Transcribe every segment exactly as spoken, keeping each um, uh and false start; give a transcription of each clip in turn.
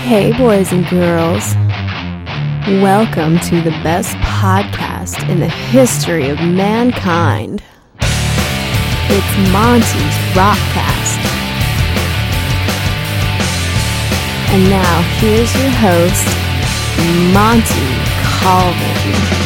Hey, boys and girls. Welcome to the best podcast in the history of mankind. It's Monty's Rockcast. And now, here's your host, Monty Colvin.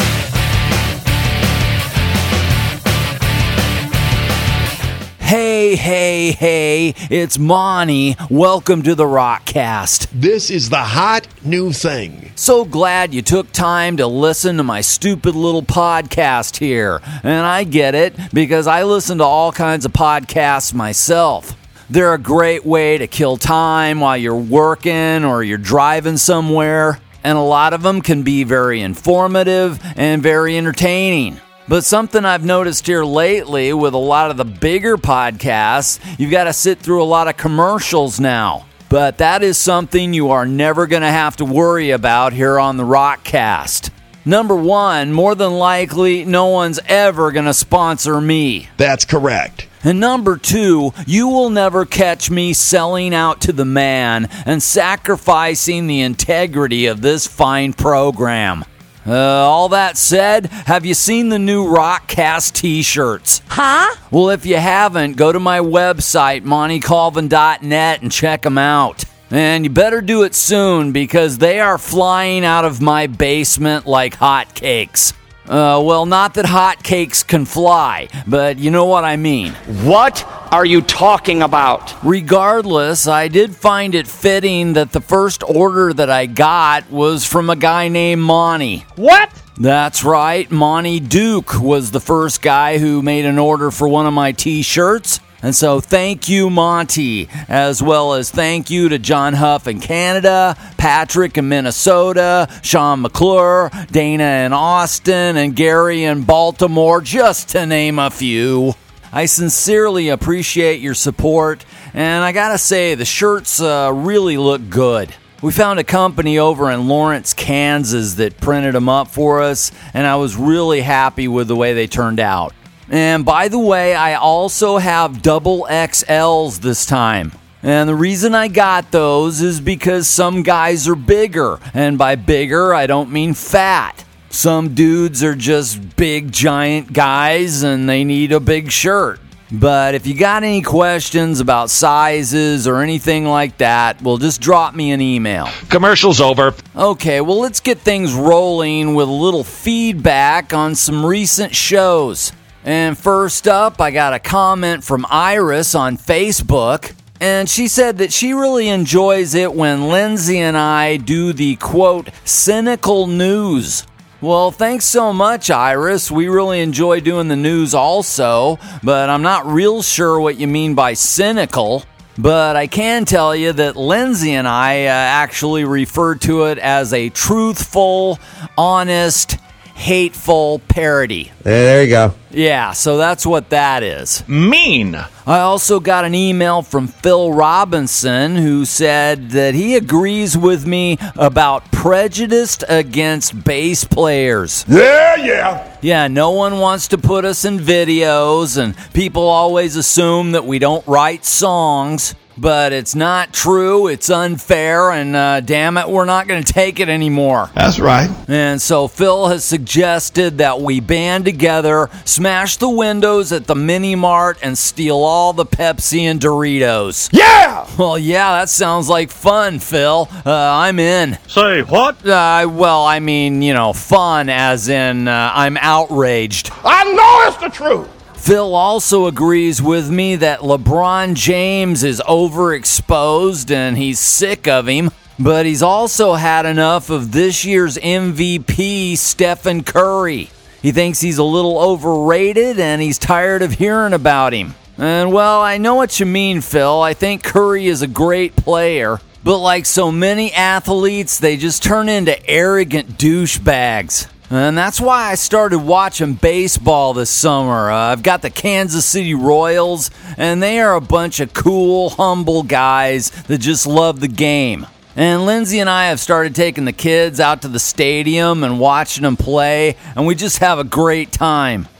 Hey, hey, hey, it's Monty. Welcome to the Rockcast. This is the hot new thing. So glad you took time to listen to my stupid little podcast here. And I get it, because I listen to all kinds of podcasts myself. They're a great way to kill time while you're working or you're driving somewhere. And a lot of them can be very informative and very entertaining. But something I've noticed here lately with a lot of the bigger podcasts, you've got to sit through a lot of commercials now. But that is something you are never going to have to worry about here on the Rockcast. Number one, more than likely, no one's ever going to sponsor me. That's correct. And number two, you will never catch me selling out to the man and sacrificing the integrity of this fine program. Uh, all that said, have you seen the new Rockcast t-shirts? Huh? Well, if you haven't, go to my website, monty colvin dot net, and check them out. And you better do it soon, because they are flying out of my basement like hotcakes. Uh, well, not that hotcakes can fly, but you know what I mean. What are you talking about? Regardless, I did find it fitting that the first order that I got was from a guy named Monty. What? That's right, Monty Duke was the first guy who made an order for one of my t-shirts. And so thank you, Monty, as well as thank you to John Huff in Canada, Patrick in Minnesota, Sean McClure, Dana in Austin, and Gary in Baltimore, just to name a few. I sincerely appreciate your support, and I gotta say, the shirts uh, really look good. We found a company over in Lawrence, Kansas that printed them up for us, and I was really happy with the way they turned out. And by the way, I also have double X Ls this time. And the reason I got those is because some guys are bigger. And by bigger, I don't mean fat. Some dudes are just big, giant guys and they need a big shirt. But if you got any questions about sizes or anything like that, well, just drop me an email. Commercial's over. Okay, well, let's get things rolling with a little feedback on some recent shows. And first up, I got a comment from Iris on Facebook, and she said that she really enjoys it when Lindsay and I do the, quote, cynical news. Well, thanks so much, Iris. We really enjoy doing the news also, but I'm not real sure what you mean by cynical. But I can tell you that Lindsay and I uh, actually refer to it as a truthful, honest, hateful parody. There you go. Yeah, so that's what that is. Mean. I also got an email from Phil Robinson who said that he agrees with me about prejudice against bass players. Yeah, yeah. Yeah, no one wants to put us in videos, and people always assume that we don't write songs. But it's not true, it's unfair, and uh, damn it, we're not going to take it anymore. That's right. And so Phil has suggested that we band together, smash the windows at the Mini Mart, and steal all the Pepsi and Doritos. Yeah! Well, yeah, that sounds like fun, Phil. Uh, I'm in. Say what? Uh, well, I mean, you know, fun as in uh, I'm outraged. I know it's the truth. Phil also agrees with me that LeBron James is overexposed and he's sick of him, but he's also had enough of this year's M V P, Stephen Curry. He thinks he's a little overrated and he's tired of hearing about him. And well, I know what you mean, Phil. I think Curry is a great player, but like so many athletes, they just turn into arrogant douchebags. And that's why I started watching baseball this summer. Uh, I've got the Kansas City Royals, and they are a bunch of cool, humble guys that just love the game. And Lindsay and I have started taking the kids out to the stadium and watching them play, and we just have a great time.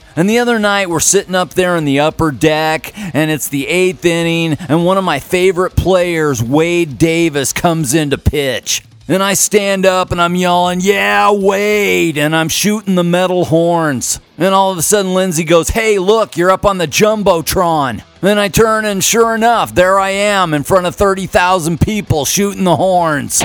And the other night, we're sitting up there in the upper deck, and it's the eighth inning, and one of my favorite players, Wade Davis, comes in to pitch. And I stand up and I'm yelling, "Yeah, Wade!" And I'm shooting the metal horns. And all of a sudden, Lindsay goes, "Hey, look, you're up on the Jumbotron." Then I turn, and sure enough, there I am in front of thirty thousand people shooting the horns.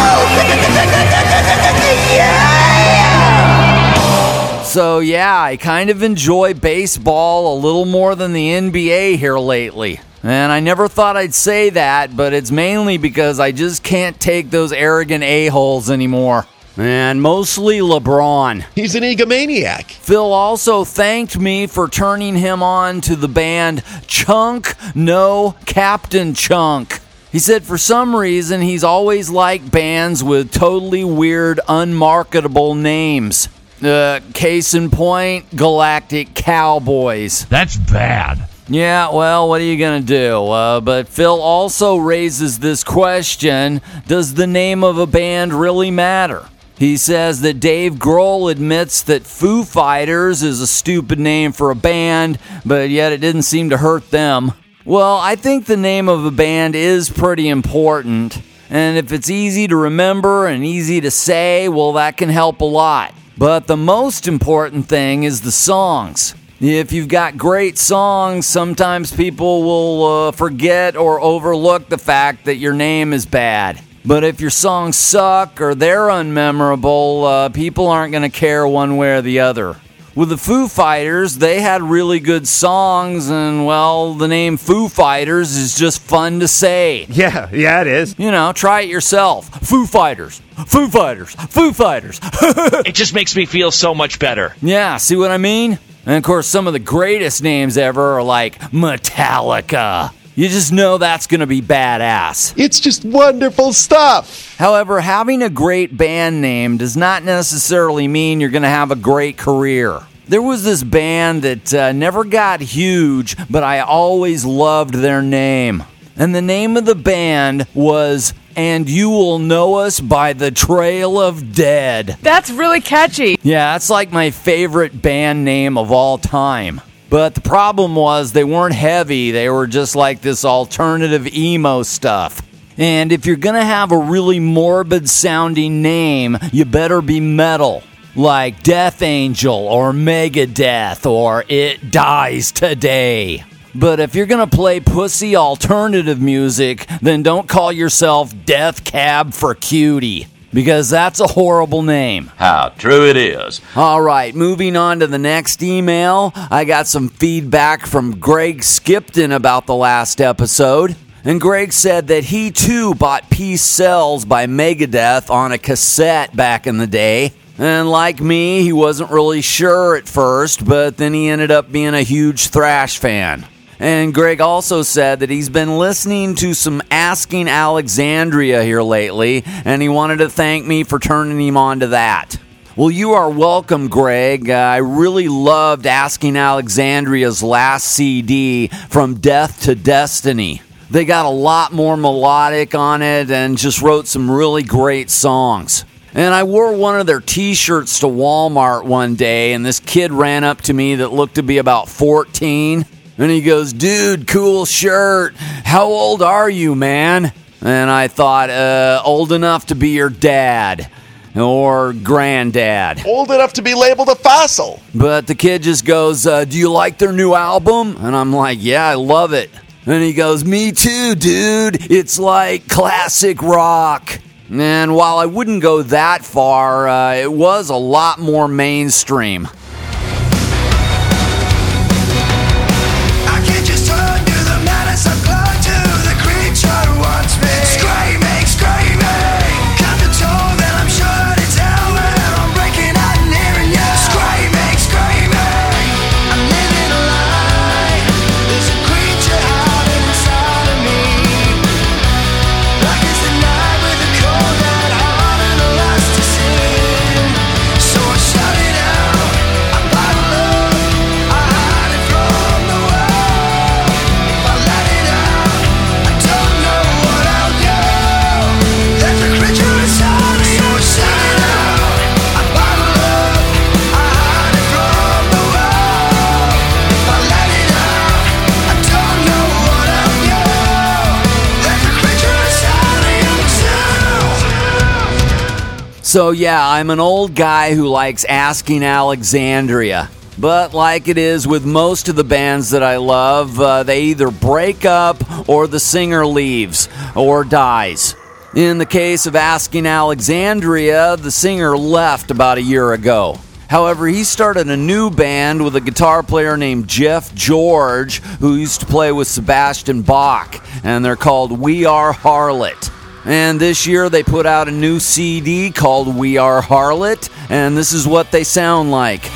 So yeah, I kind of enjoy baseball a little more than the N B A here lately. And I never thought I'd say that, but it's mainly because I just can't take those arrogant a-holes anymore. And mostly LeBron. He's an egomaniac. Phil also thanked me for turning him on to the band Chunk No Captain Chunk. He said for some reason he's always liked bands with totally weird, unmarketable names. Uh, case in point, Galactic Cowboys. That's bad. Yeah, well, what are you going to do? Uh, but Phil also raises this question, does the name of a band really matter? He says that Dave Grohl admits that Foo Fighters is a stupid name for a band, but yet it didn't seem to hurt them. Well, I think the name of a band is pretty important, and if it's easy to remember and easy to say, well, that can help a lot. But the most important thing is the songs. If you've got great songs, sometimes people will uh, forget or overlook the fact that your name is bad. But if your songs suck or they're unmemorable, uh, people aren't going to care one way or the other. With the Foo Fighters, they had really good songs, and, well, the name Foo Fighters is just fun to say. Yeah, yeah, it is. You know, try it yourself. Foo Fighters, Foo Fighters, Foo Fighters. It just makes me feel so much better. Yeah, see what I mean? And, of course, some of the greatest names ever are like Metallica. You just know that's going to be badass. It's just wonderful stuff. However, having a great band name does not necessarily mean you're going to have a great career. There was this band that uh, never got huge, but I always loved their name. And the name of the band was And You Will Know Us by the Trail of Dead. That's really catchy. Yeah, that's like my favorite band name of all time. But the problem was they weren't heavy. They were just like this alternative emo stuff. And if you're going to have a really morbid sounding name, you better be metal. Like Death Angel or Megadeth or It Dies Today. But if you're going to play pussy alternative music, then don't call yourself Death Cab for Cutie. Because that's a horrible name. How true it is. All right, moving on to the next email. I got some feedback from Greg Skipton about the last episode. And Greg said that he too bought Peace Sells by Megadeth on a cassette back in the day. And like me, he wasn't really sure at first, but then he ended up being a huge thrash fan. And Greg also said that he's been listening to some Asking Alexandria here lately, and he wanted to thank me for turning him on to that. Well, you are welcome, Greg. Uh, I really loved Asking Alexandria's last C D, From Death to Destiny. They got a lot more melodic on it and just wrote some really great songs. And I wore one of their t-shirts to Walmart one day, and this kid ran up to me that looked to be about fourteen. And he goes, "Dude, cool shirt. How old are you, man?" And I thought, uh, old enough to be your dad or granddad. Old enough to be labeled a fossil. But the kid just goes, uh, "Do you like their new album?" And I'm like, "Yeah, I love it." And he goes, "Me too, dude. It's like classic rock." And while I wouldn't go that far, uh, it was a lot more mainstream. So yeah, I'm an old guy who likes Asking Alexandria. But like it is with most of the bands that I love, uh, they either break up or the singer leaves or dies. In the case of Asking Alexandria, the singer left about a year ago. However, he started a new band with a guitar player named Jeff George, who used to play with Sebastian Bach, and they're called We Are Harlot. And this year they put out a new C D called We Are Harlot, and this is what they sound like.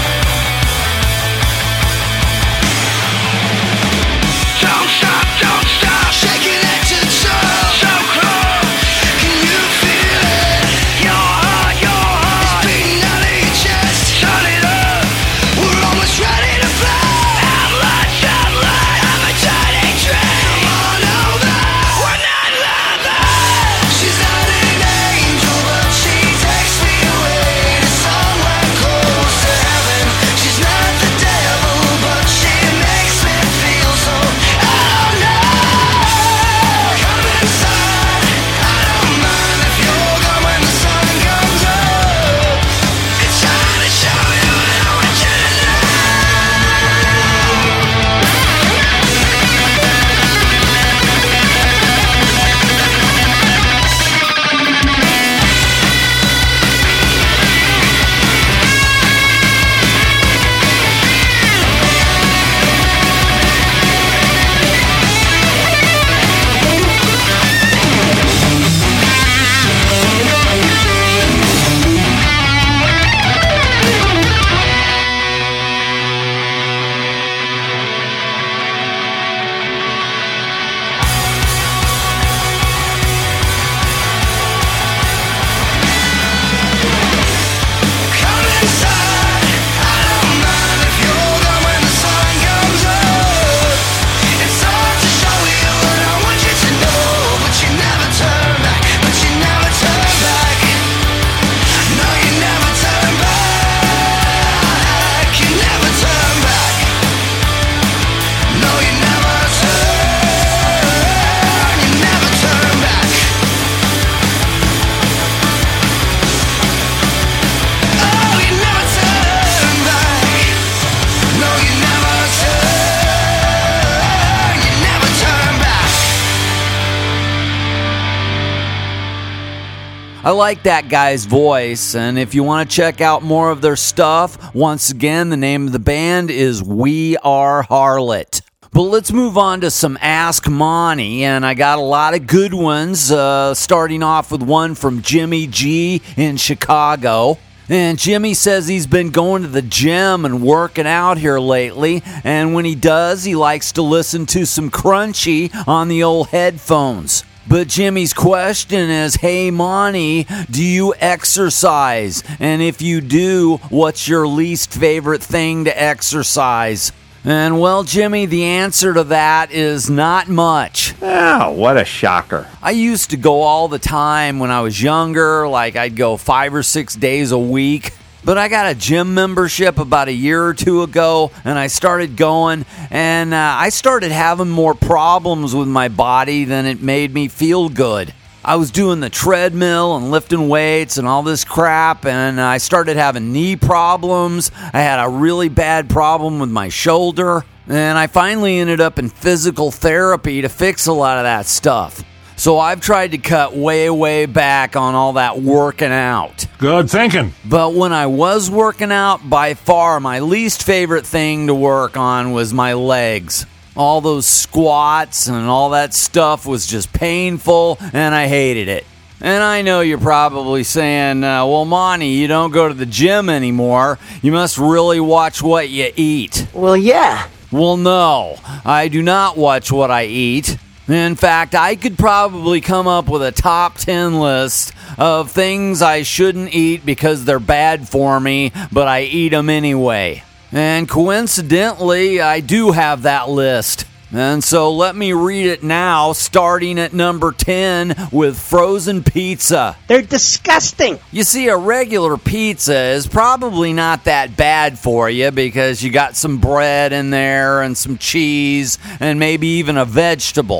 I like that guy's voice, and if you want to check out more of their stuff, once again, the name of the band is We Are Harlot. But let's move on to some Ask Monty, and I got a lot of good ones, uh, starting off with one from Jimmy G in Chicago. And Jimmy says he's been going to the gym and working out here lately, and when he does, he likes to listen to some Crunchy on the old headphones. But Jimmy's question is, hey Monty, do you exercise? And if you do, what's your least favorite thing to exercise? And well, Jimmy, the answer to that is not much. Oh, what a shocker. I used to go all the time when I was younger, like I'd go five or six days a week. But I got a gym membership about a year or two ago, and I started going, and uh, I started having more problems with my body than it made me feel good. I was doing the treadmill and lifting weights and all this crap, and I started having knee problems. I had a really bad problem with my shoulder, and I finally ended up in physical therapy to fix a lot of that stuff. So I've tried to cut way, way back on all that working out. Good thinking. But when I was working out, by far my least favorite thing to work on was my legs. All those squats and all that stuff was just painful, and I hated it. And I know you're probably saying, uh, well, Monty, you don't go to the gym anymore. You must really watch what you eat. Well, yeah. Well, no, I do not watch what I eat. In fact, I could probably come up with a top ten list of things I shouldn't eat because they're bad for me, but I eat them anyway. And coincidentally, I do have that list. And so let me read it now, starting at number ten with frozen pizza. They're disgusting. You see, a regular pizza is probably not that bad for you because you got some bread in there and some cheese and maybe even a vegetable.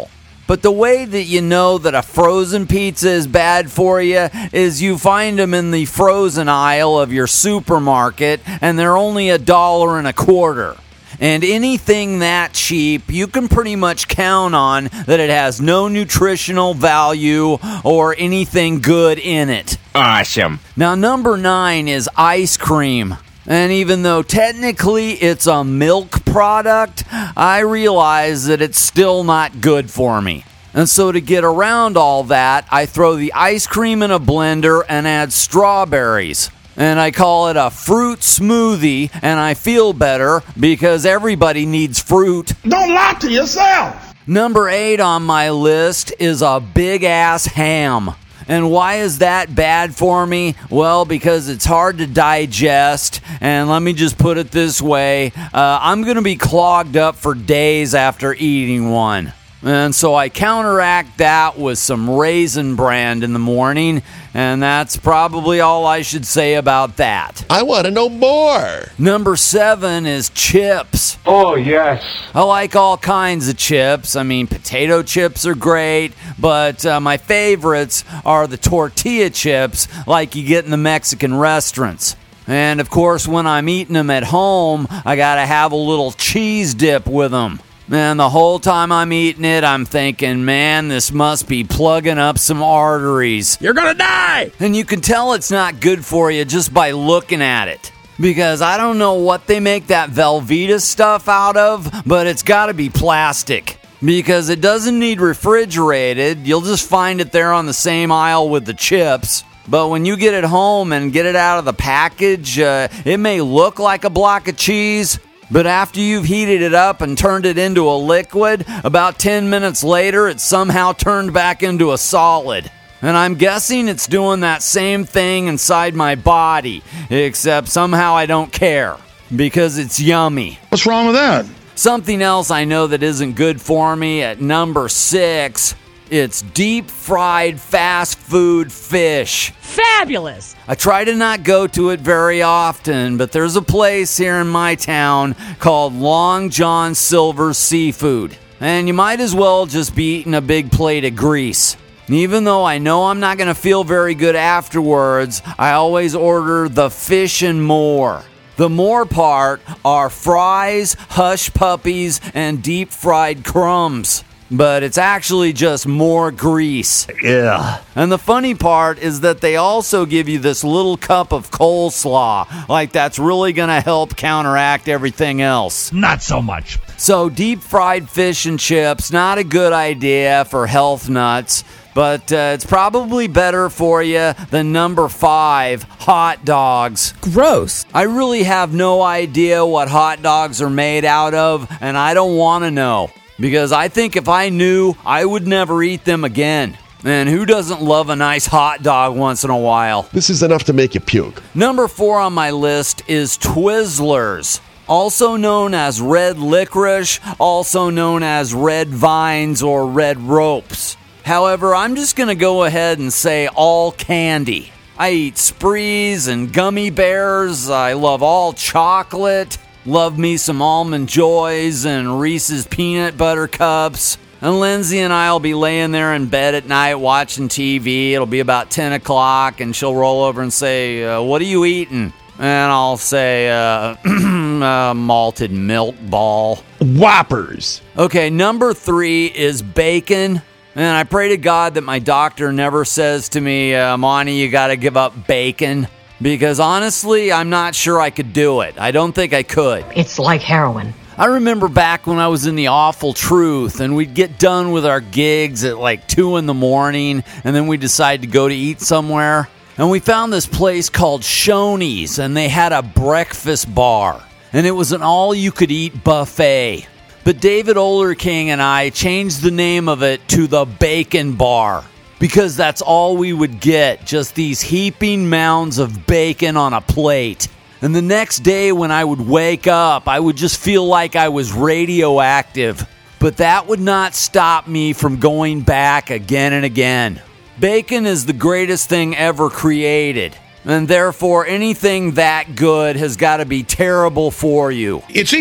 But the way that you know that a frozen pizza is bad for you is you find them in the frozen aisle of your supermarket, and they're only a dollar and a quarter. And anything that cheap, you can pretty much count on that it has no nutritional value or anything good in it. Awesome. Now, number nine is ice cream. And even though technically it's a milk product, I realize that it's still not good for me. And so to get around all that, I throw the ice cream in a blender and add strawberries. And I call it a fruit smoothie, and I feel better because everybody needs fruit. Don't lie to yourself. Number eight on my list is a big-ass ham. And why is that bad for me? Well, because it's hard to digest, and let me just put it this way. Uh, I'm going to be clogged up for days after eating one. And so I counteract that with some Raisin Bran in the morning, and that's probably all I should say about that. I want to know more. Number seven is chips. Oh, yes. I like all kinds of chips. I mean, potato chips are great, but uh, my favorites are the tortilla chips like you get in the Mexican restaurants. And, of course, when I'm eating them at home, I got to have a little cheese dip with them. And the whole time I'm eating it, I'm thinking, man, this must be plugging up some arteries. You're gonna die. And you can tell it's not good for you just by looking at it. Because I don't know what they make that Velveeta stuff out of, but it's got to be plastic. Because it doesn't need refrigerated. You'll just find it there on the same aisle with the chips. But when you get it home and get it out of the package, uh, it may look like a block of cheese. But after you've heated it up and turned it into a liquid, about ten minutes later, it's somehow turned back into a solid. And I'm guessing it's doing that same thing inside my body, except somehow I don't care, because it's yummy. What's wrong with that? Something else I know that isn't good for me at number six, it's deep-fried fast food fish. Fabulous! I try to not go to it very often, but there's a place here in my town called Long John Silver's Seafood. And you might as well just be eating a big plate of grease. Even though I know I'm not going to feel very good afterwards, I always order the fish and more. The more part are fries, hush puppies, and deep-fried crumbs. But it's actually just more grease. Yeah. And the funny part is that they also give you this little cup of coleslaw. Like that's really going to help counteract everything else. Not so much. So deep fried fish and chips, not a good idea for health nuts. But uh, it's probably better for you than number five, hot dogs. Gross. I really have no idea what hot dogs are made out of, and I don't want to know. Because I think if I knew, I would never eat them again. And who doesn't love a nice hot dog once in a while? This is enough to make you puke. Number four on my list is Twizzlers. Also known as red licorice, also known as red vines or red ropes. However, I'm just going to go ahead and say all candy. I eat sprees and gummy bears. I love all chocolate. Love me some Almond Joys and Reese's Peanut Butter Cups. And Lindsay and I will be laying there in bed at night watching T V. It'll be about ten o'clock, and she'll roll over and say, uh, what are you eating? And I'll say, uh, uh, malted milk ball. Whoppers. Okay, number three is bacon. And I pray to God that my doctor never says to me, uh, Monty, you got to give up bacon. Because honestly, I'm not sure I could do it. I don't think I could. It's like heroin. I remember back when I was in the Awful Truth and we'd get done with our gigs at like two in the morning and then we'd decide to go to eat somewhere. And we found this place called Shoney's and they had a breakfast bar. And it was an all-you-could-eat buffet. But David Olerking and I changed the name of it to the Bacon Bar. Because that's all we would get, just these heaping mounds of bacon on a plate. And the next day when I would wake up, I would just feel like I was radioactive. But that would not stop me from going back again and again. Bacon is the greatest thing ever created. And therefore, anything that good has got to be terrible for you. It's evil.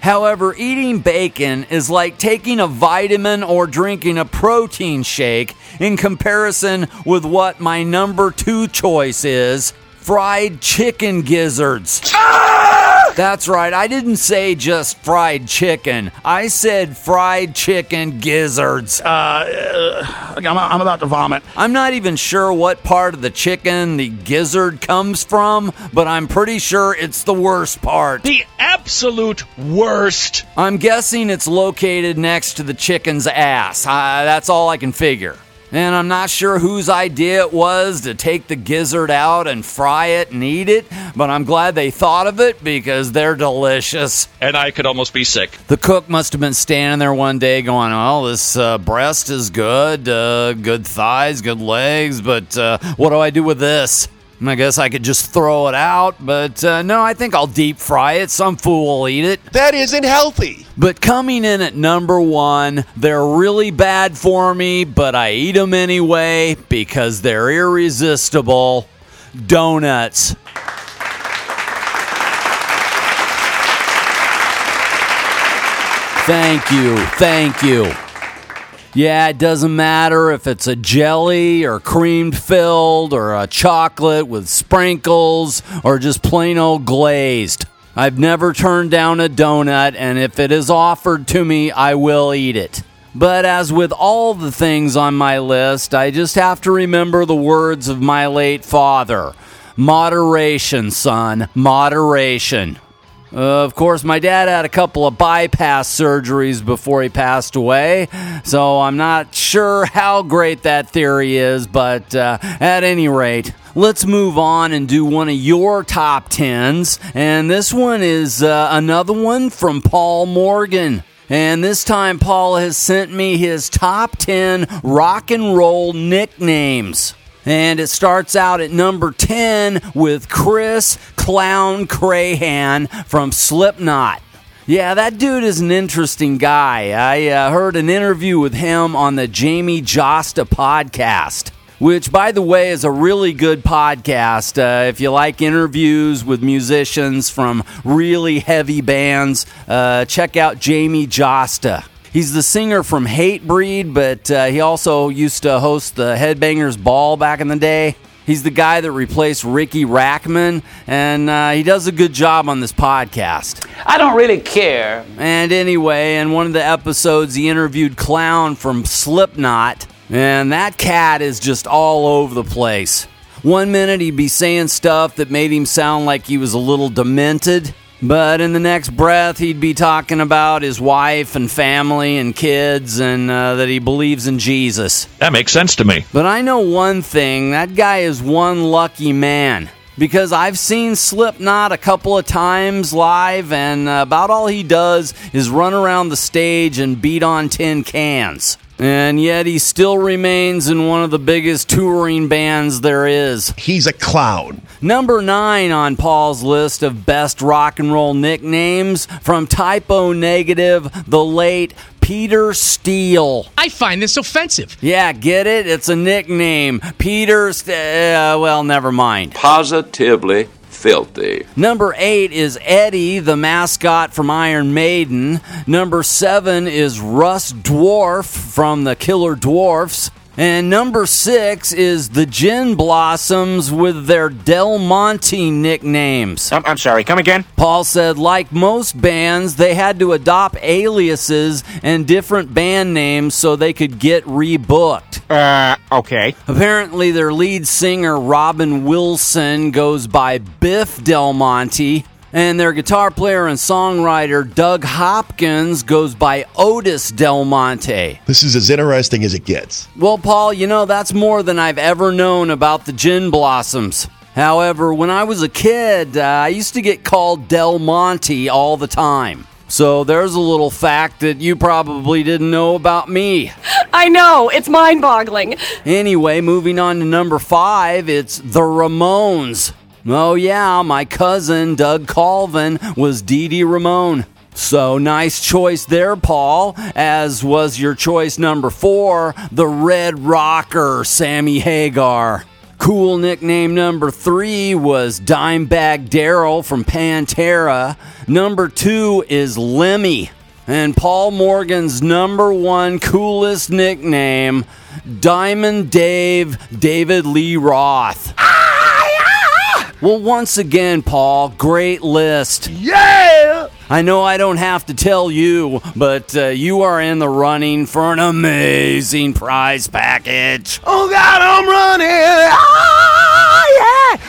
However, eating bacon is like taking a vitamin or drinking a protein shake in comparison with what my number two choice is, fried chicken gizzards. That's right, I didn't say just fried chicken. I said fried chicken gizzards. Uh, uh I'm, I'm about to vomit. I'm not even sure what part of the chicken the gizzard comes from, but I'm pretty sure it's the worst part. The absolute worst. I'm guessing it's located next to the chicken's ass. Uh, that's all I can figure. And I'm not sure whose idea it was to take the gizzard out and fry it and eat it, but I'm glad they thought of it because they're delicious. And I could almost be sick. The cook must have been standing there one day going, well, this uh, breast is good, uh, good thighs, good legs, but uh, what do I do with this? I guess I could just throw it out, but uh, no, I think I'll deep fry it. Some fool will eat it. That isn't healthy. But coming in at number one, they're really bad for me, but I eat them anyway because they're irresistible. Donuts. Thank you, thank you. Yeah, it doesn't matter if it's a jelly or cream filled or a chocolate with sprinkles or just plain old glazed. I've never turned down a donut, and if it is offered to me, I will eat it. But as with all the things on my list, I just have to remember the words of my late father. Moderation, son, moderation. Uh, of course, my dad had a couple of bypass surgeries before he passed away, so I'm not sure how great that theory is, but uh, at any rate, let's move on and do one of your top tens, and this one is uh, another one from Paul Morgan. And this time, Paul has sent me his top ten rock and roll nicknames. And it starts out at number ten with Chris Clown Crahan from Slipknot. Yeah, that dude is an interesting guy. I uh, heard an interview with him on the Jamie Josta podcast, which, by the way, is a really good podcast. Uh, if you like interviews with musicians from really heavy bands, uh, check out Jamie Josta. He's the singer from Hatebreed, but uh, he also used to host the Headbangers Ball back in the day. He's the guy that replaced Ricky Rackman, and uh, he does a good job on this podcast. I don't really care. And anyway, in one of the episodes, he interviewed Clown from Slipknot, and that cat is just all over the place. One minute he'd be saying stuff that made him sound like he was a little demented, but in the next breath, he'd be talking about his wife and family and kids and uh, that he believes in Jesus. That makes sense to me. But I know one thing, that guy is one lucky man. Because I've seen Slipknot a couple of times live, and uh, about all he does is run around the stage and beat on tin cans. And yet he still remains in one of the biggest touring bands there is. He's a clown. Number nine on Paul's list of best rock and roll nicknames, from Typo Negative, the late Peter Steele. I find this offensive. Yeah, get it? It's a nickname. Peter St- uh, well, never mind. Positively filthy. Number eight is Eddie, the mascot from Iron Maiden. Number seven is Russ Dwarf from the Killer Dwarfs. And number six is the Gin Blossoms with their Del Monte nicknames. I'm, I'm sorry, come again? Paul said, like most bands, they had to adopt aliases and different band names so they could get rebooked. Uh, okay. Apparently, their lead singer, Robin Wilson, goes by Biff Del Monte, and their guitar player and songwriter, Doug Hopkins, goes by Otis Del Monte. This is as interesting as it gets. Well, Paul, you know, that's more than I've ever known about the Gin Blossoms. However, when I was a kid, uh, I used to get called Del Monte all the time. So there's a little fact that you probably didn't know about me. I know, it's mind-boggling. Anyway, moving on to number five, it's the Ramones. Oh yeah, my cousin Doug Colvin was Dee Dee Ramone. So nice choice there, Paul, as was your choice number four, the Red Rocker, Sammy Hagar. Cool nickname number three was Dimebag Darrell from Pantera. Number two is Lemmy. And Paul Morgan's number one coolest nickname, Diamond Dave David Lee Roth. Well, once again, Paul, great list. Yeah! I know I don't have to tell you, but uh, you are in the running for an amazing prize package. Oh, God, I'm running. Oh, yeah!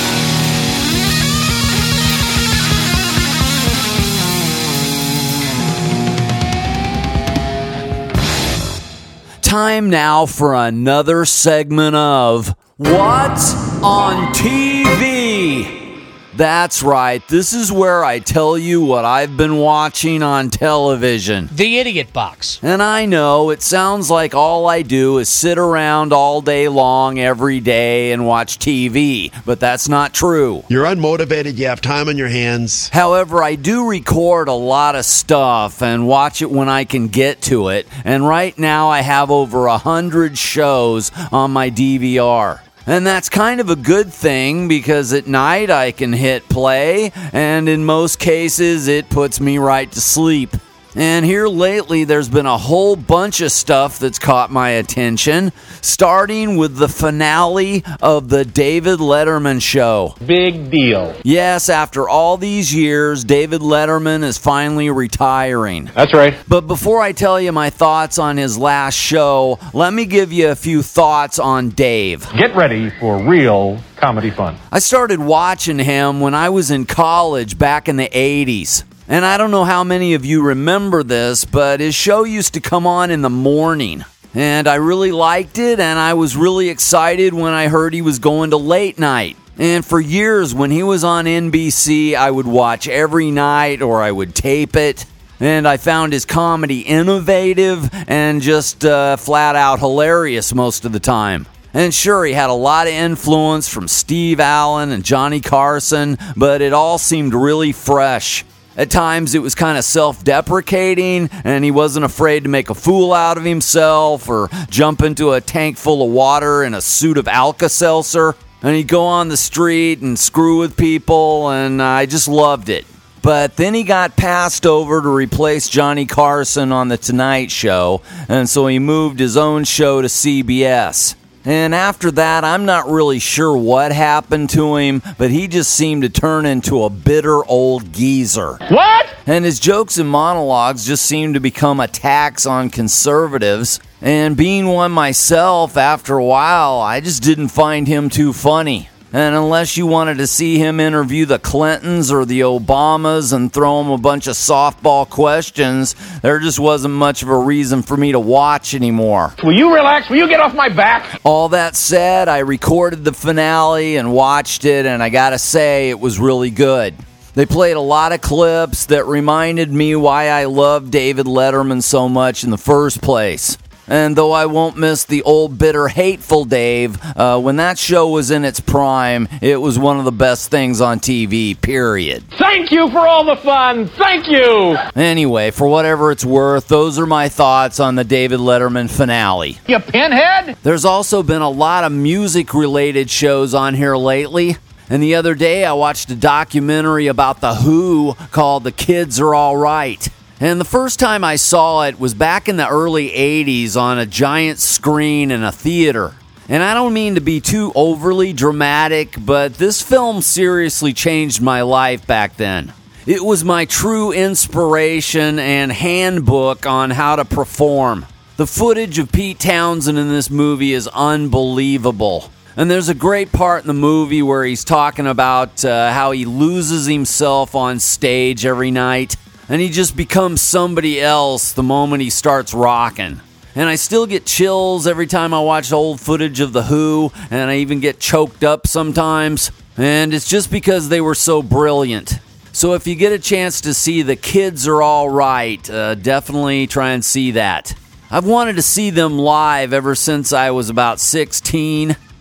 Time now for another segment of What's on T V? That's right, this is where I tell you what I've been watching on television. The Idiot Box. And I know, it sounds like all I do is sit around all day long every day and watch T V, but that's not true. You're unmotivated, you have time on your hands. However, I do record a lot of stuff and watch it when I can get to it, and right now I have over a hundred shows on my D V R. And that's kind of a good thing because at night I can hit play, and in most cases it puts me right to sleep. And here lately there's been a whole bunch of stuff that's caught my attention, starting with the finale of the David Letterman show. Big deal. Yes, after all these years, David Letterman is finally retiring. That's right. But before I tell you my thoughts on his last show, let me give you a few thoughts on Dave. Get ready for real comedy fun. I started watching him when I was in college back in the eighties. And I don't know how many of you remember this, but his show used to come on in the morning. And I really liked it, and I was really excited when I heard he was going to late night. And for years, when he was on N B C, I would watch every night or I would tape it. And I found his comedy innovative and just uh, flat out hilarious most of the time. And sure, he had a lot of influence from Steve Allen and Johnny Carson, but it all seemed really fresh. At times it was kind of self-deprecating, and he wasn't afraid to make a fool out of himself or jump into a tank full of water in a suit of Alka-Seltzer. And he'd go on the street and screw with people, and I just loved it. But then he got passed over to replace Johnny Carson on The Tonight Show, and so he moved his own show to C B S. And after that, I'm not really sure what happened to him, but he just seemed to turn into a bitter old geezer. What? And his jokes and monologues just seemed to become a tax on conservatives. And being one myself, after a while, I just didn't find him too funny. And unless you wanted to see him interview the Clintons or the Obamas and throw him a bunch of softball questions, there just wasn't much of a reason for me to watch anymore. Will you relax? Will you get off my back? All that said, I recorded the finale and watched it, and I gotta say, it was really good. They played a lot of clips that reminded me why I loved David Letterman so much in the first place. And though I won't miss the old, bitter, hateful Dave, uh, when that show was in its prime, it was one of the best things on T V, period. Thank you for all the fun. Thank you. Anyway, for whatever it's worth, those are my thoughts on the David Letterman finale. You pinhead? There's also been a lot of music-related shows on here lately. And the other day, I watched a documentary about The Who called The Kids Are All Right. And the first time I saw it was back in the early eighties on a giant screen in a theater. And I don't mean to be too overly dramatic, but this film seriously changed my life back then. It was my true inspiration and handbook on how to perform. The footage of Pete Townsend in this movie is unbelievable. And there's a great part in the movie where he's talking about uh, how he loses himself on stage every night. And he just becomes somebody else the moment he starts rocking. And I still get chills every time I watch old footage of The Who, and I even get choked up sometimes. And it's just because they were so brilliant. So if you get a chance to see The Kids Are All Right, uh, definitely try and see that. I've wanted to see them live ever since I was about sixteen.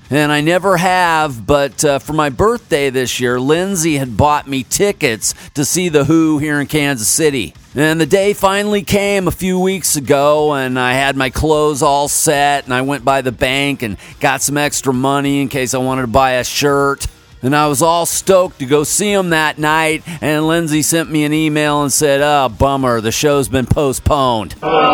And I never have, but uh, for my birthday this year, Lindsay had bought me tickets to see The Who here in Kansas City. And the day finally came a few weeks ago, and I had my clothes all set, and I went by the bank and got some extra money in case I wanted to buy a shirt. And I was all stoked to go see him that night, and Lindsay sent me an email and said, oh, bummer, the show's been postponed.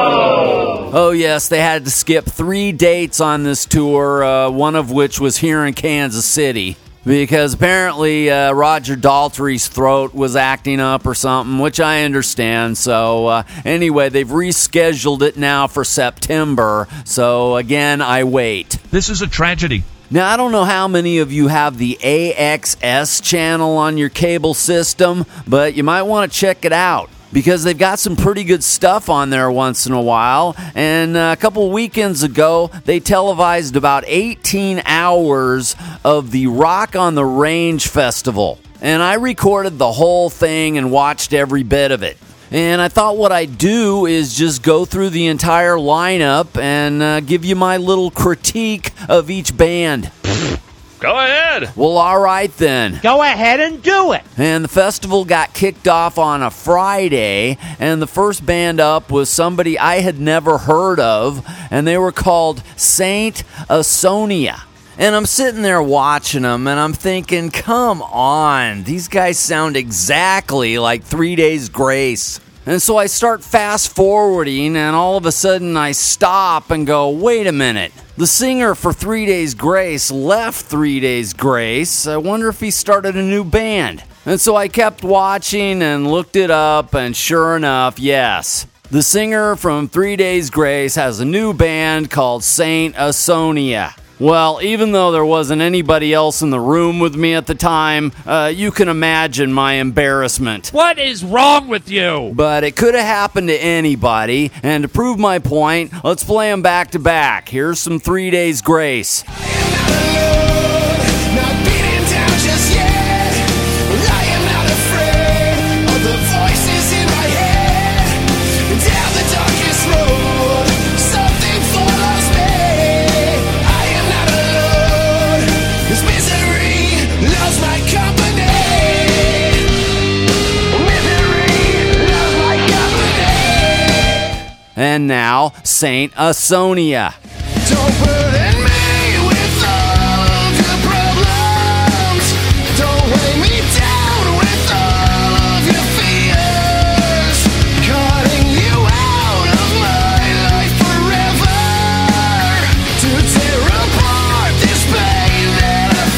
Oh, oh yes, they had to skip three dates on this tour, uh, one of which was here in Kansas City, because apparently uh, Roger Daltrey's throat was acting up or something, which I understand. So uh, anyway, they've rescheduled it now for September, so again, I wait. This is a tragedy. Now, I don't know how many of you have the A X S channel on your cable system, but you might want to check it out because they've got some pretty good stuff on there once in a while. And uh, a couple weekends ago, they televised about eighteen hours of the Rock on the Range Festival. And I recorded the whole thing and watched every bit of it. And I thought what I'd do is just go through the entire lineup and uh, give you my little critique of each band. Go ahead. Well, all right then. Go ahead and do it. And the festival got kicked off on a Friday, and the first band up was somebody I had never heard of, and they were called Saint Asonia. And I'm sitting there watching them, and I'm thinking, come on, these guys sound exactly like Three Days Grace. And so I start fast forwarding, and all of a sudden I stop and go, wait a minute. The singer for Three Days Grace left Three Days Grace. I wonder if he started a new band. And so I kept watching and looked it up, and sure enough, yes. The singer from Three Days Grace has a new band called Saint Asonia. Well, even though there wasn't anybody else in the room with me at the time, uh, you can imagine my embarrassment. What is wrong with you? But it could have happened to anybody, and to prove my point, let's play them back to back. Here's some Three Days Grace. And now, Saint Asonia. Don't burden me with all of your problems. Don't weigh me down with all of your fears. Cutting you out of my life forever. To tear apart this pain that I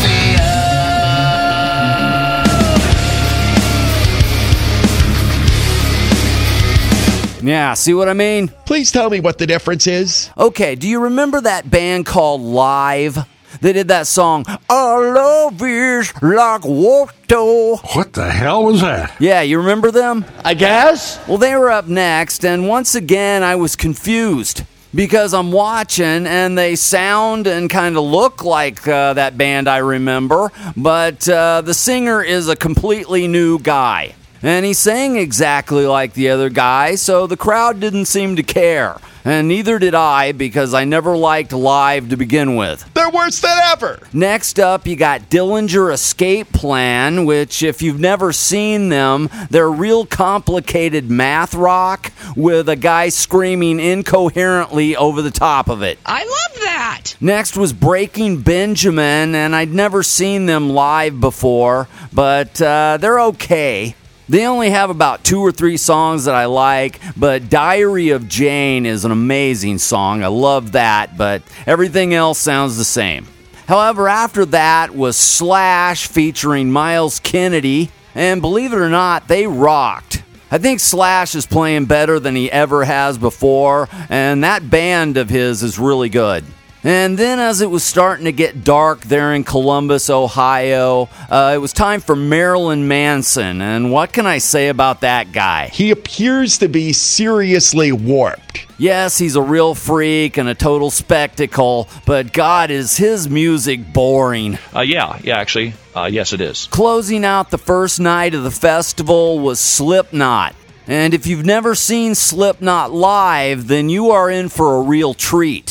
feel. Yeah, see what I mean? Please tell me what the difference is. Okay, do you remember that band called Live? They did that song, Our Love Is Like Water. What the hell was that? Yeah, you remember them? I guess. Well, they were up next, and once again, I was confused. Because I'm watching, and they sound and kind of look like uh, that band I remember, but uh, the singer is a completely new guy. And he sang exactly like the other guy, so the crowd didn't seem to care. And neither did I, because I never liked Live to begin with. They're worse than ever. Next up, you got Dillinger Escape Plan, which, if you've never seen them, they're real complicated math rock with a guy screaming incoherently over the top of it. I love that! Next was Breaking Benjamin, and I'd never seen them live before, but uh, they're okay. They only have about two or three songs that I like, but Diary of Jane is an amazing song. I love that, but everything else sounds the same. However, after that was Slash featuring Miles Kennedy, and believe it or not, they rocked. I think Slash is playing better than he ever has before, and that band of his is really good. And then as it was starting to get dark there in Columbus, Ohio, uh, it was time for Marilyn Manson. And what can I say about that guy? He appears to be seriously warped. Yes, he's a real freak and a total spectacle, but God, is his music boring. Uh, yeah, yeah, actually, uh, yes, it is. Closing out the first night of the festival was Slipknot. And if you've never seen Slipknot live, then you are in for a real treat.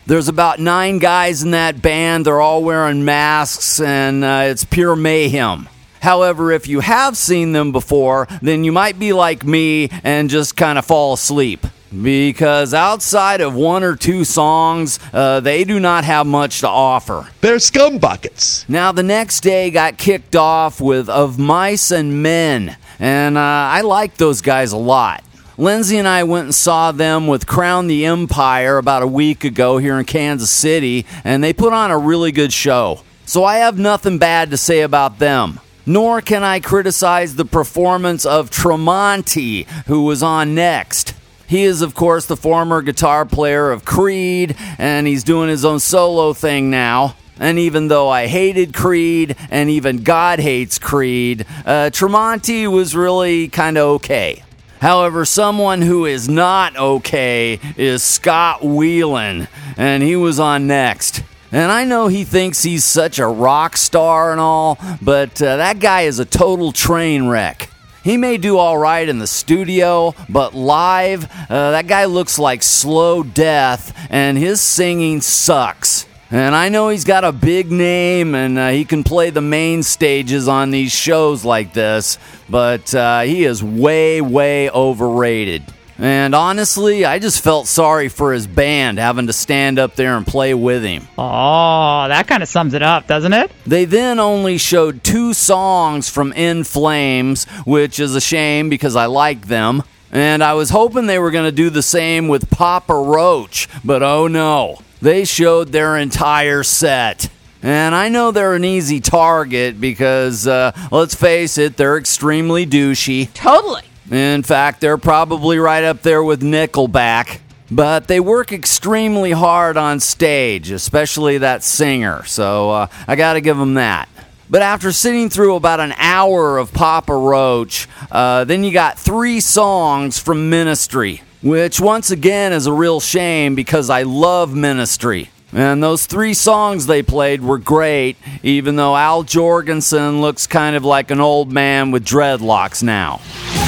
There's about nine guys in that band. They're all wearing masks, and uh, it's pure mayhem. However, if you have seen them before, then you might be like me and just kind of fall asleep. Because outside of one or two songs, uh, they do not have much to offer. They're scumbuckets. Now, the next day got kicked off with Of Mice and Men, and uh, I like those guys a lot. Lindsay and I went and saw them with Crown the Empire about a week ago here in Kansas City, and they put on a really good show. So I have nothing bad to say about them. Nor can I criticize the performance of Tremonti, who was on next. He is, of course, the former guitar player of Creed, and he's doing his own solo thing now. And even though I hated Creed, and even God hates Creed, uh, Tremonti was really kind of okay. However, someone who is not okay is Scott Weiland, and he was on next. And I know he thinks he's such a rock star and all, but uh, that guy is a total train wreck. He may do all right in the studio, but live, uh, that guy looks like slow death, and his singing sucks. And I know he's got a big name, and uh, he can play the main stages on these shows like this, but uh, he is way, way overrated. And honestly, I just felt sorry for his band having to stand up there and play with him. Oh, that kind of sums it up, doesn't it? They then only showed two songs from In Flames, which is a shame because I like them. And I was hoping they were going to do the same with Papa Roach, but oh no. They showed their entire set. And I know they're an easy target because, uh, let's face it, they're extremely douchey. Totally. In fact, they're probably right up there with Nickelback. But they work extremely hard on stage, especially that singer, so uh, I gotta give them that. But after sitting through about an hour of Papa Roach, uh, then you got three songs from Ministry, which once again is a real shame because I love Ministry. And those three songs they played were great, even though Al Jorgensen looks kind of like an old man with dreadlocks now.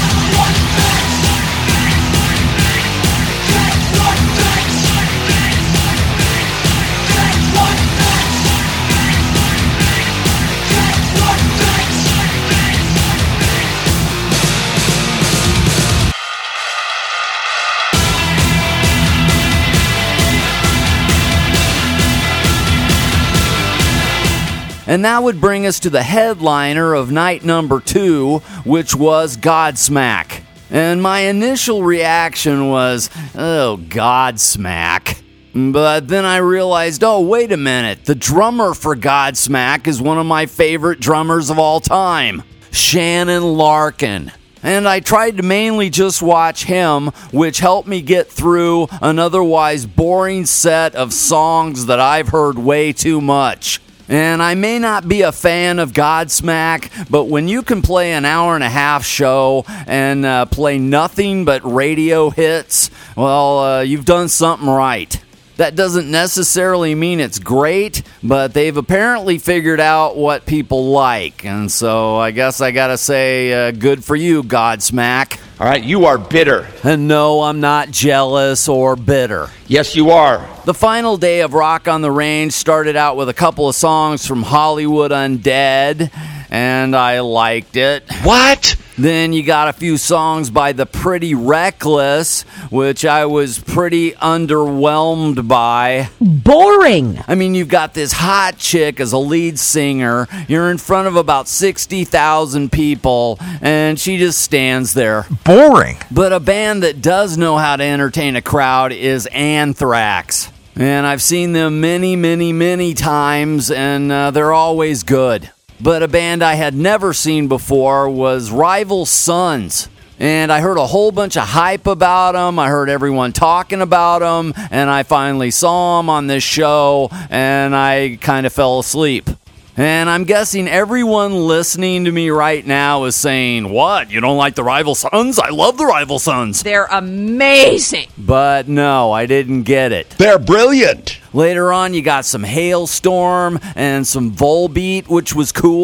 And that would bring us to the headliner of night number two, which was Godsmack. And my initial reaction was, oh, Godsmack. But then I realized, oh, wait a minute. The drummer for Godsmack is one of my favorite drummers of all time, Shannon Larkin. And I tried to mainly just watch him, which helped me get through an otherwise boring set of songs that I've heard way too much. And I may not be a fan of Godsmack, but when you can play an hour and a half show and uh, play nothing but radio hits, well, uh, you've done something right. That doesn't necessarily mean it's great, but they've apparently figured out what people like. And so I guess I gotta say, uh, good for you, Godsmack. All right, you are bitter. And no, I'm not jealous or bitter. Yes, you are. The final day of Rock on the Range started out with a couple of songs from Hollywood Undead, and I liked it. What? Then you got a few songs by The Pretty Reckless, which I was pretty underwhelmed by. Boring. I mean, you've got this hot chick as a lead singer. You're in front of about sixty thousand people, and she just stands there. Boring. But a band that does know how to entertain a crowd is Anthrax. And I've seen them many, many, many times, and uh, they're always good. But a band I had never seen before was Rival Sons. And I heard a whole bunch of hype about them. I heard everyone talking about them. And I finally saw them on this show, and I kind of fell asleep. And I'm guessing everyone listening to me right now is saying, what? You don't like the Rival Sons? I love the Rival Sons. They're amazing. But no, I didn't get it. They're brilliant. Later on, you got some Hailstorm and some Volbeat, which was cool.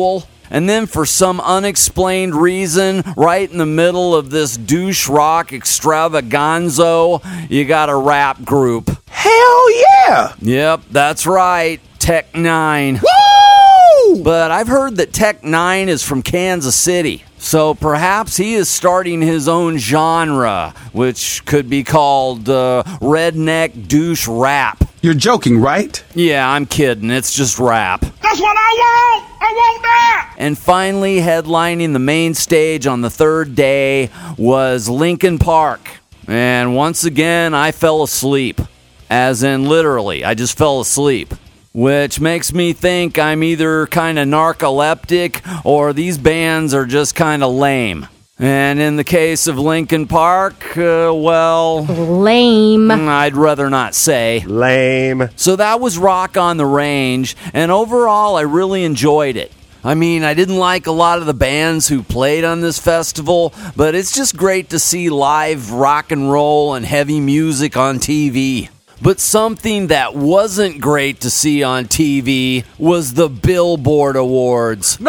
And then for some unexplained reason, right in the middle of this douche rock extravaganza, you got a rap group. Hell yeah! Yep, that's right. Tech Nine. Woo! But I've heard that Tech Nine is from Kansas City. So perhaps he is starting his own genre, which could be called uh, redneck douche rap. You're joking, right? Yeah, I'm kidding. It's just rap. That's what I want! I want that! And finally, headlining the main stage on the third day was Linkin Park. And once again, I fell asleep. As in, literally, I just fell asleep. Which makes me think I'm either kind of narcoleptic or these bands are just kind of lame. And in the case of Linkin Park, uh, well... Lame. I'd rather not say. Lame. So that was Rock on the Range, and overall I really enjoyed it. I mean, I didn't like a lot of the bands who played on this festival, but it's just great to see live rock and roll and heavy music on T V. But something that wasn't great to see on T V was the Billboard Awards.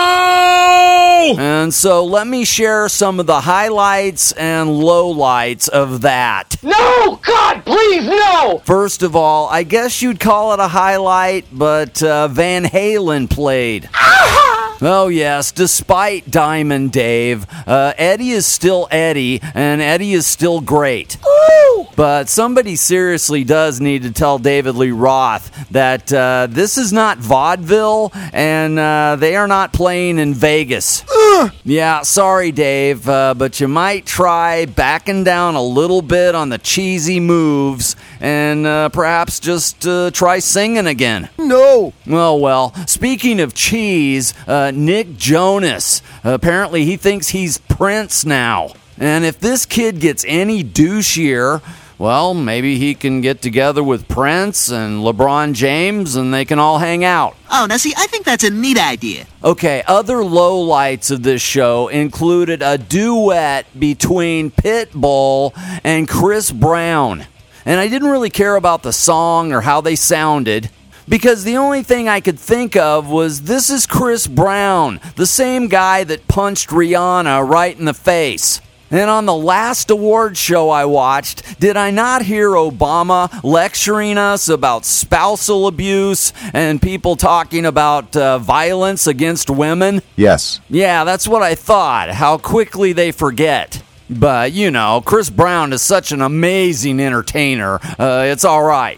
No! And so let me share some of the highlights and lowlights of that. No! God, please, no! First of all, I guess you'd call it a highlight, but uh, Van Halen played. Oh, yes, despite Diamond Dave, uh, Eddie is still Eddie, and Eddie is still great. Ooh. But somebody seriously does need to tell David Lee Roth that uh, this is not vaudeville, and uh, they are not playing in Vegas. Ugh. Yeah, sorry, Dave, uh, but you might try backing down a little bit on the cheesy moves, and uh, perhaps just uh, try singing again. No. Oh, well, speaking of cheese, uh, Nick Jonas, apparently he thinks he's Prince now. And if this kid gets any douchier, well, maybe he can get together with Prince and LeBron James and they can all hang out. Oh, now see, I think that's a neat idea. Okay, other lowlights of this show included a duet between Pitbull and Chris Brown. And I didn't really care about the song or how they sounded, because the only thing I could think of was, this is Chris Brown, the same guy that punched Rihanna right in the face. And on the last award show I watched, did I not hear Obama lecturing us about spousal abuse and people talking about uh, violence against women? Yes. Yeah, that's what I thought, how quickly they forget. But, you know, Chris Brown is such an amazing entertainer. Uh, it's all right.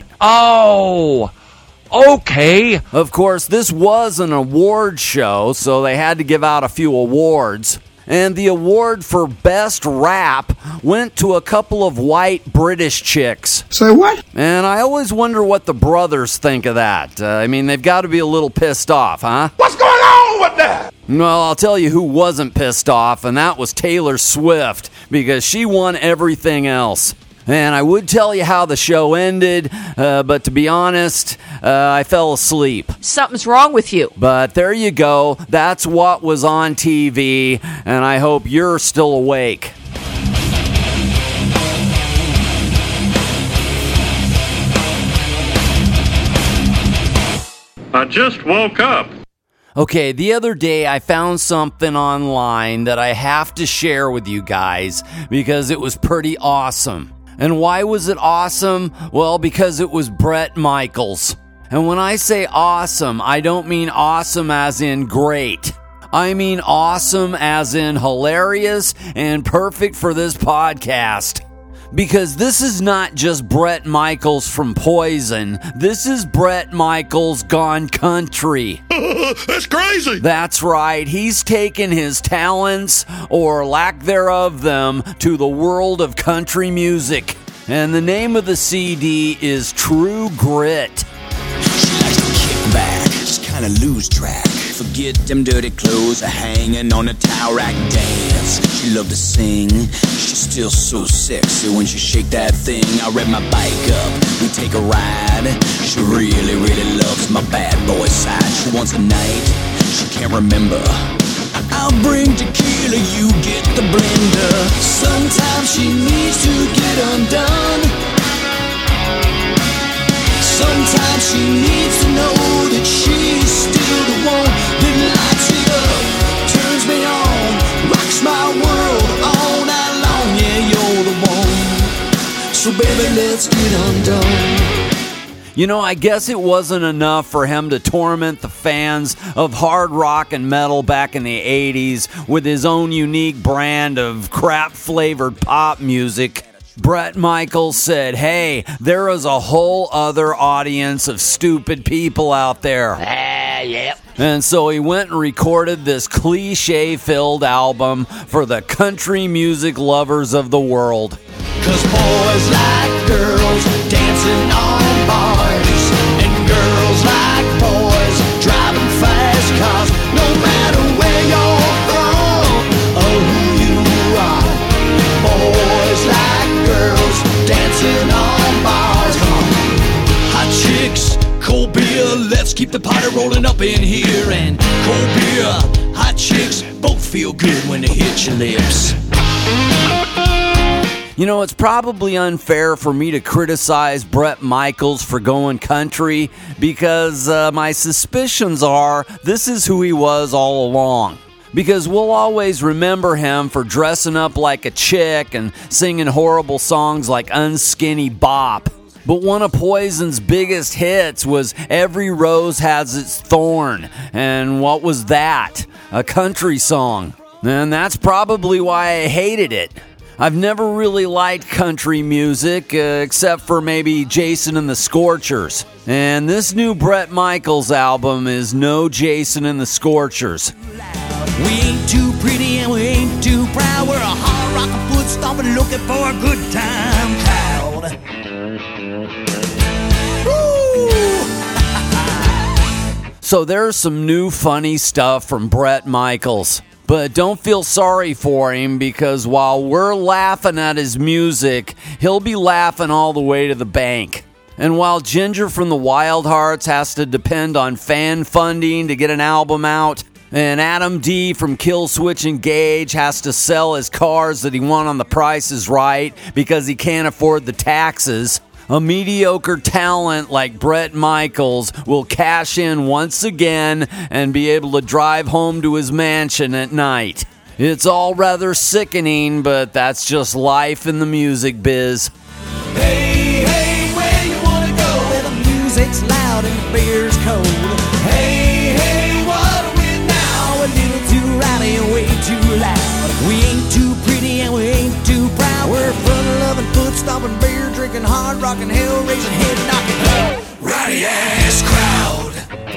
Oh, okay. Of course, this was an award show, so they had to give out a few awards. And the award for Best Rap went to a couple of white British chicks. Say what? And I always wonder what the brothers think of that. Uh, I mean, they've got to be a little pissed off, huh? What's going on with that? Well, I'll tell you who wasn't pissed off, and that was Taylor Swift, because she won everything else. And I would tell you how the show ended, uh, but to be honest, uh, I fell asleep. Something's wrong with you. But there you go. That's what was on T V, and I hope you're still awake. I just woke up. Okay, the other day I found something online that I have to share with you guys because it was pretty awesome. And why was it awesome? Well, because it was Bret Michaels. And when I say awesome, I don't mean awesome as in great. I mean awesome as in hilarious and perfect for this podcast. Because this is not just Bret Michaels from Poison. This is Bret Michaels gone country. That's crazy. That's right. He's taken his talents, or lack thereof them, to the world of country music. And the name of the C D is True Grit. She likes to kick back, just kinda lose track. Forget them dirty clothes are hanging on a towel rack. Dance, she loved to sing. She's still so sexy when she shake that thing. I rev my bike up, we take a ride. She really, really loves my bad boy side. She wants a night, she can't remember. I'll bring tequila, you get the blender. Sometimes she needs to get undone. Sometimes she needs to know that she's still the one that lights it up. So baby, let's get undone. You know, I guess it wasn't enough for him to torment the fans of hard rock and metal back in the eighties with his own unique brand of crap-flavored pop music. Bret Michaels said, hey, there is a whole other audience of stupid people out there. Ah, yep. And so he went and recorded this cliche-filled album for the country music lovers of the world. Cause boys like girls dancing on bars, and girls like boys driving fast cars. No matter where you're from or who you are, boys like girls dancing on bars. Come on. Hot chicks, cold beer, let's keep the party rolling up in here. And cold beer, hot chicks, both feel good when they hit your lips. You know, it's probably unfair for me to criticize Bret Michaels for going country because uh, my suspicions are this is who he was all along. Because we'll always remember him for dressing up like a chick and singing horrible songs like Unskinny Bop. But one of Poison's biggest hits was Every Rose Has Its Thorn. And what was that? A country song. And that's probably why I hated it. I've never really liked country music, uh, except for maybe Jason and the Scorchers. And this new Bret Michaels album is no Jason and the Scorchers. We ain't too pretty and we ain't too proud. We're a hard rockin' foot stompin' looking for a good time crowd. So there's some new funny stuff from Bret Michaels. But don't feel sorry for him because while we're laughing at his music, he'll be laughing all the way to the bank. And while Ginger from the Wild Hearts has to depend on fan funding to get an album out, and Adam D from Killswitch Engage has to sell his cars that he won on The Price is Right because he can't afford the taxes, a mediocre talent like Bret Michaels will cash in once again and be able to drive home to his mansion at night. It's all rather sickening, but that's just life in the music biz. Hey, hey, where you wanna go? Where the music's loud and the beer's cold. Hey, hey, what are we now? A little too rowdy and way too loud. We ain't too pretty and we ain't too proud. We're fun-loving, foot-stomping, beer-drinking, hard-rocking, hell-raising, head-knocking, rowdy-ass crowd.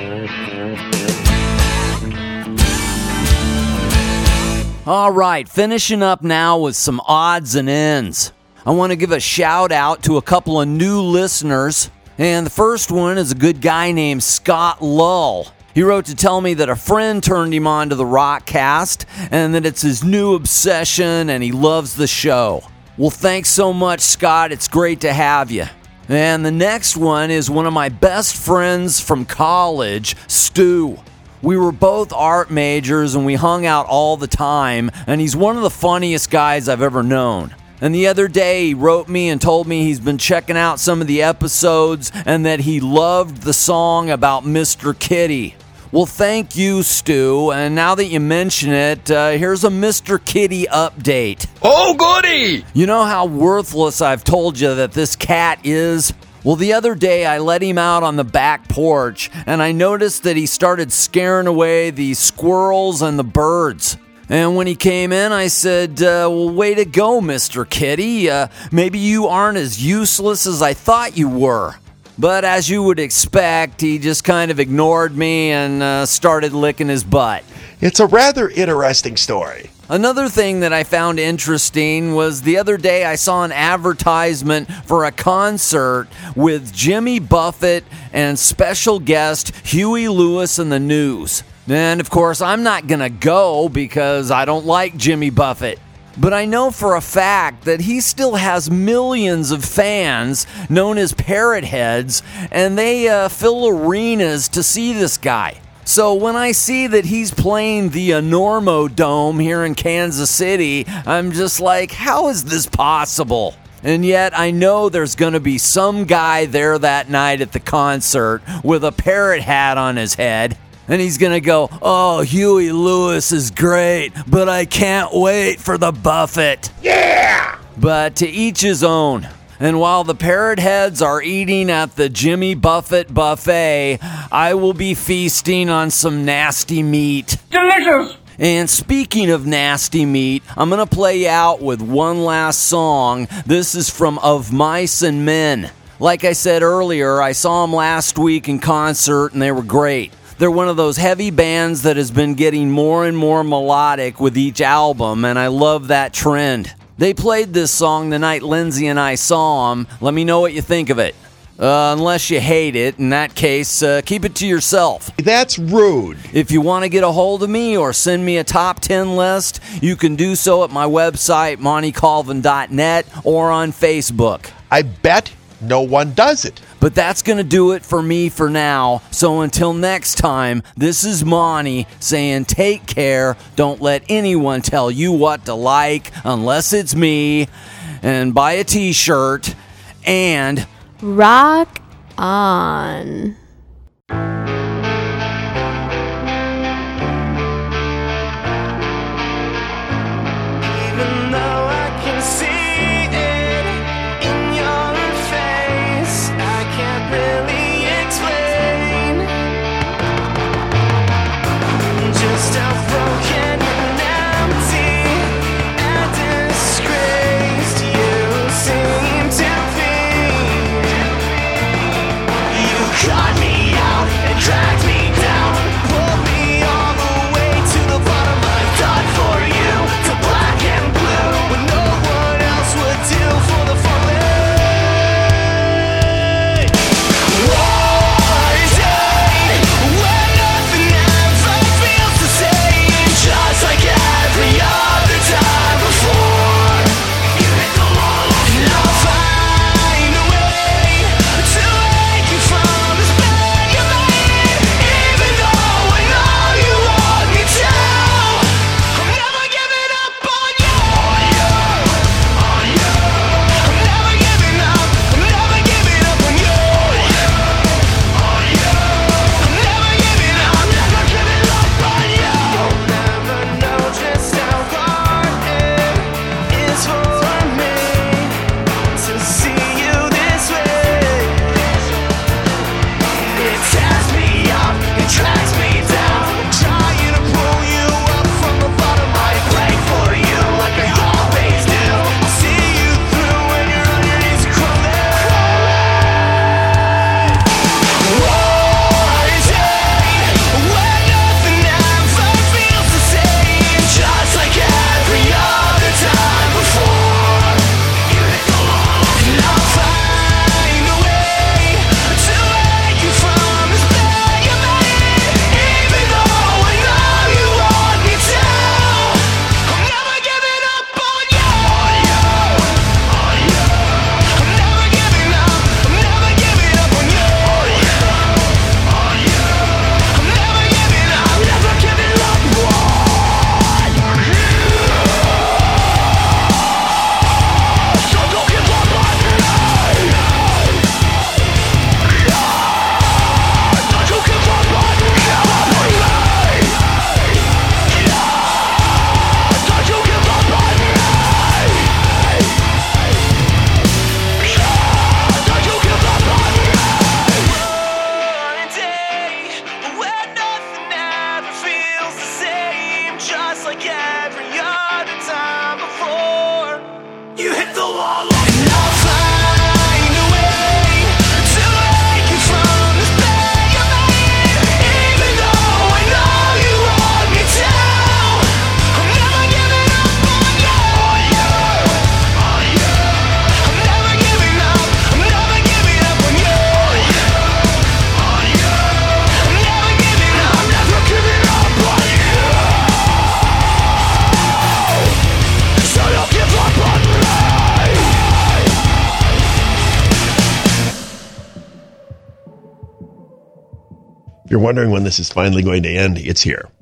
All right, finishing up now with some odds and ends. I want to give a shout out to a couple of new listeners. And the first one is a good guy named Scott Lull. He wrote to tell me that a friend turned him on to the Rockcast and that it's his new obsession and he loves the show. Well, thanks so much, Scott. It's great to have you. And the next one is one of my best friends from college, Stu. We were both art majors and we hung out all the time, and he's one of the funniest guys I've ever known. And the other day he wrote me and told me he's been checking out some of the episodes and that he loved the song about Mister Kitty. Well, thank you, Stu, and now that you mention it, uh, here's a Mister Kitty update. Oh, goody! You know how worthless I've told you that this cat is? Well, the other day I let him out on the back porch, and I noticed that he started scaring away the squirrels and the birds. And when he came in, I said, uh, well, way to go, Mister Kitty. Uh, maybe you aren't as useless as I thought you were. But as you would expect, he just kind of ignored me and uh, started licking his butt. It's a rather interesting story. Another thing that I found interesting was the other day I saw an advertisement for a concert with Jimmy Buffett and special guest Huey Lewis and the News. And of course, I'm not going to go because I don't like Jimmy Buffett. But I know for a fact that he still has millions of fans known as parrot heads, and they uh, fill arenas to see this guy. So when I see that he's playing the Enormo Dome here in Kansas City, I'm just like, how is this possible? And yet I know there's going to be some guy there that night at the concert with a parrot hat on his head. And he's going to go, oh, Huey Lewis is great, but I can't wait for the Buffett. Yeah! But to each his own. And while the parrot heads are eating at the Jimmy Buffett buffet, I will be feasting on some nasty meat. Delicious! And speaking of nasty meat, I'm going to play you out with one last song. This is from Of Mice and Men. Like I said earlier, I saw them last week in concert and they were great. They're one of those heavy bands that has been getting more and more melodic with each album, and I love that trend. They played this song the night Lindsay and I saw them. Let me know what you think of it. Uh, unless you hate it, in that case, uh, keep it to yourself. That's rude. If you want to get a hold of me or send me a top ten list, you can do so at my website, monty colvin dot net, or on Facebook. I bet no one does it. But that's going to do it for me for now. So until next time, this is Monty saying take care. Don't let anyone tell you what to like unless it's me. And buy a t-shirt. And rock on. Even though I can see it in your face, I can't really explain just how broken and empty and disgraced you seem to be. You cut me out and dragged me down, pulled me all the way to the bottom. I've done for you to black and blue when no one else would do for the fallen. One day when nothing ever feels the same, just like every other time before, you hit the wall and I'll find a way to wake you from this bed you made. Even though I know you want me to, I'm never giving up on you. On you, I'm never giving up. I'm never giving up on you. On you, I'm never giving up. Never giving up on you. You'll never know just how hard it is for me to see you this way. It tears me up, it drags me down, trying to pull you up from the bottom. I pray for you like I always do. I'll see you through when you're on your knees crawling. One day when nothing ever feels the same, just like every other time before, you hit the wall and I'll find a way to wake you from this bed you made. Even though I know you want me to, I'm never giving up on you. On you, I'm never giving up. I'm never giving up on you. On you, I'm never giving up. Never giving up on you. So don't give up on me. Don't give up on me. Give up on me. Don't you give up on me. Don't you give up on me. One day when nothing ever feels the same, just like every other time before, you hit the wall and I'll find a way to wake you from this bed you made. Even though I know you want me to, I'm never giving up on you. On you, I'm never giving up. I'm never giving up on you. On you, I'm never giving up. Never giving up on you. So don't give up on me. If you're wondering when this is finally going to end, it's here.